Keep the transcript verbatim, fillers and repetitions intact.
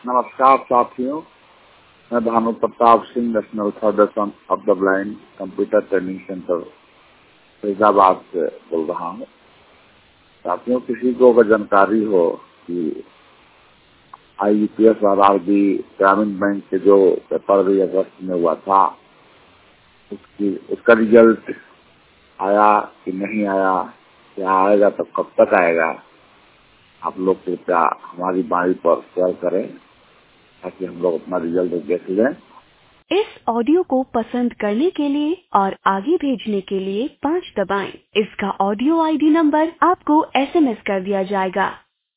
नमस्कार साथियों, मैं Bhanu Pratap Singh, national federation of the blind computer training centre Faizabad से बोल रहा हूँ। साथियों, किसी को अगर जानकारी हो कि I U P S R R B Gramin bank के जो पेपर भी अगस्त में हुआ था, उसकी उसका रिजल्ट आया कि नहीं आया, क्या आएगा तो कब तक आएगा, आप लोग कृपया हमारी बारी पर शेयर करें ताकि हम लोग अपना रिजल्ट देख लें। इस ऑडियो को पसंद करने के लिए और आगे भेजने के लिए पाँच दबाएं। इसका ऑडियो आई डी नंबर आपको एस एम एस कर दिया जाएगा।